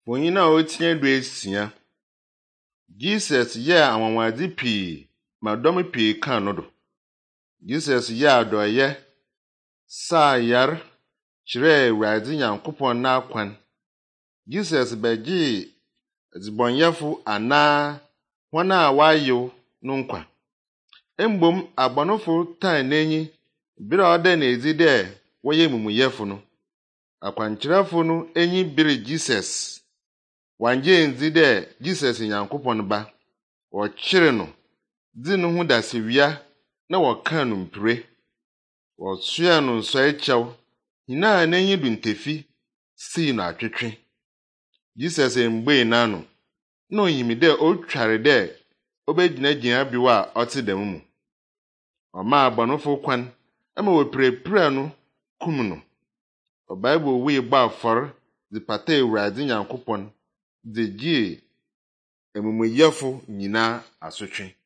Fonyin a otinye du esia. Jesus ye anwanwade pii ma dom pii kan no do. Jesus ye adoye sa yar kyerɛ Awurade Nyankopɔn na akwan. Jesus bɛgye zibonyɛfo anaa wɔn a wayew no nkwa. Mbom abɔnofo tan n'enyi bere a ɔda na edi dɛ wɔyɛ mumuyɛfo no. Akwankyerɛfo no enyi bere Jesus. Wangye nzi dɛ Jesus Nyankopɔn ba. Wɔkyere no, di no ho dasewia na wɔka no mpire. Wɔsoa no nsɔe kyɛw. Nyinaa n'enyi du ntefi sii no atwetwe. Jesus mbue n'ano. Na oyimi dɛ otware dɛ obegyinagyina biw a ɔte dɛm mu. Ɔmaa abɔnofo kwan ama wopirapira no kum no. Ɔbae bɔ wui bɔ afɔre de pata Awurade Nyankopɔn de gyee amumuyɛfo nyinaa asotwe.